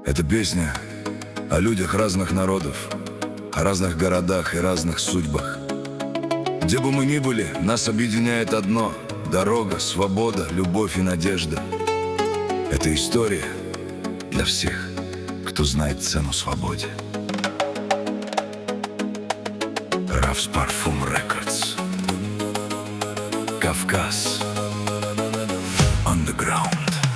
Это песня о людях разных народов, о разных городах и разных судьбах. Где бы мы ни были, нас объединяет одно – дорога, свобода, любовь и надежда. Это история для всех, кто знает цену свободе. Равс Парфум Рекордс. Кавказ. Underground.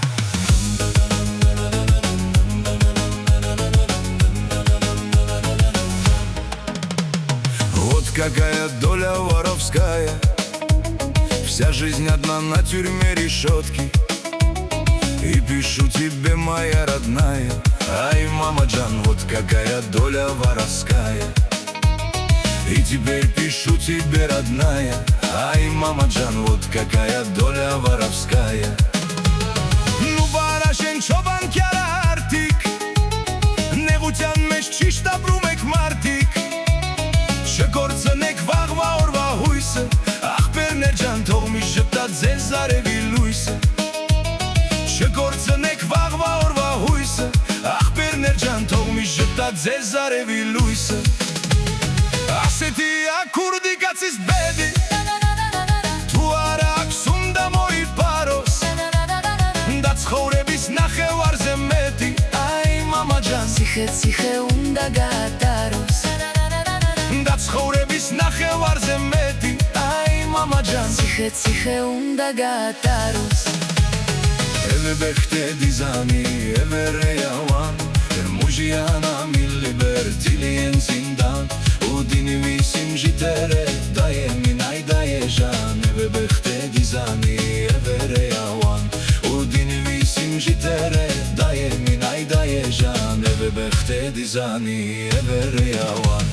Вот какая доля воровская. Вся жизнь одна на тюрьме решетки. И пишу тебе, моя родная, ай, мама Джан, вот какая доля воровская. И теперь пишу тебе, родная, ай, мама Джан, вот какая доля воровская. Ну барашен чобан кяра артик, не гутян меш чишта брумек мартик. Шекорценек вагва орва хуйсе, ах перне Джан, тог ми жептат зе зареви луйсе. Шекорценек вагва орва хуйсе, ах перне Джан, тог ми жептат зе зареви луйсе. Aseti akurdi kacis bedi, tuara aksunda moi paros, dat schorebis nache warzemeti, ay mama Jan. Siche unda gataros, Dat schorebis nache warzemeti, ay mama Jan. Siche unda gataros. Eve bechte dizani, eve reyawan, mujiana mi libertilien zindan. Udini visim jitere, daje mi najdaje žan. Eve bechte dizani, eve rejawan. Udini visim jitere, daje mi najdaje žan. Eve bechte dizani, eve rejawan.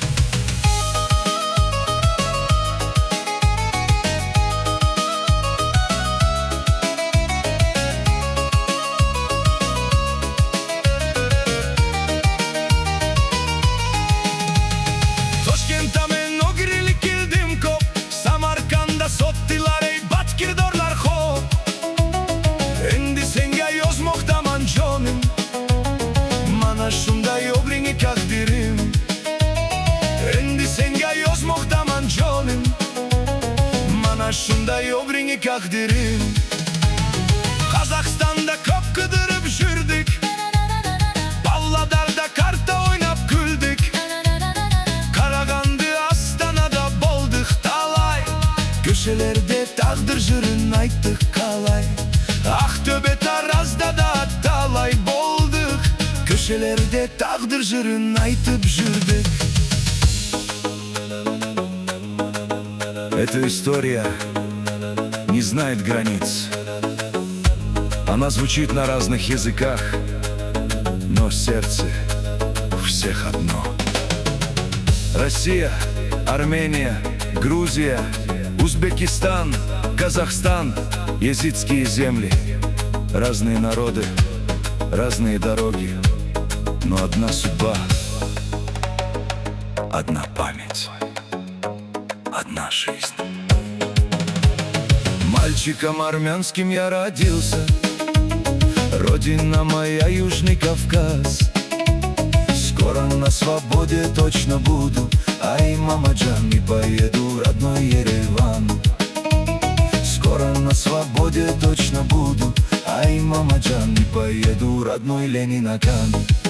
Şunday obrini kakdirim. Kazakistan'da kop kıdırıp jürdük, Palladar'da karta oynap güldük. Karagandı Astana'da bolduk talay, köşelerde tağdır jürün ayttık kalay. Aktöbe Taraz'da da talay bolduk, köşelerde tağdır jürün aytıp jürdük. Эта история не знает границ. Она звучит на разных языках, но сердце у всех одно. Россия, Армения, Грузия, Узбекистан, Казахстан, езидские земли. Разные народы, разные дороги, но одна судьба, одна память, одна жизнь. Мальчиком армянским я родился, родина моя Южный Кавказ. Скоро на свободе точно буду, ай, мама Джан, и поеду родной Ереван. Скоро на свободе точно буду, ай, мама Джан, и поеду родной Ленинакан.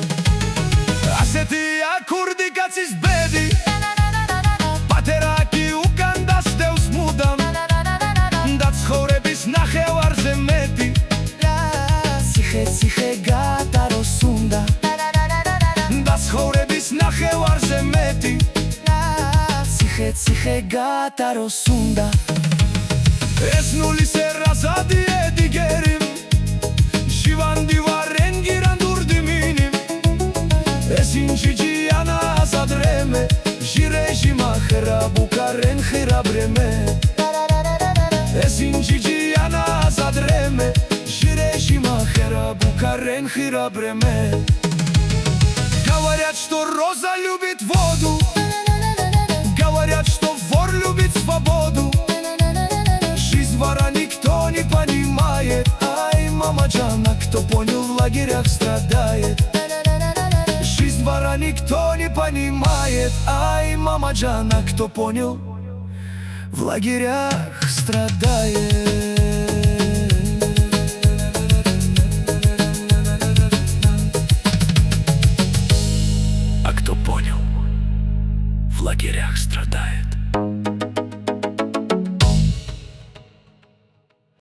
Асетия курди кацис беди, патераки укандас теус мудам. Dat schorebis nache warzemeti, Siche gataros unda, Dat schorebis nache warzemeti, Siche gataros unda. Esnuli se razadi edigerim, Shivandi varen girandur diminim. Esinci yana azadreme, Jirejima herabu karen herabreme. Esinci yana azadreme, Jirejima herabu karen herabreme. Говорят, что роза любит воду, говорят, что вор любит свободу. Жизнь вора никто не понимает, ай, мама Джан, а кто понял, в лагерях страдает. двора никто не понимает. Ай, мама Джана, кто понял, в лагерях страдает. А кто понял, в лагерях страдает.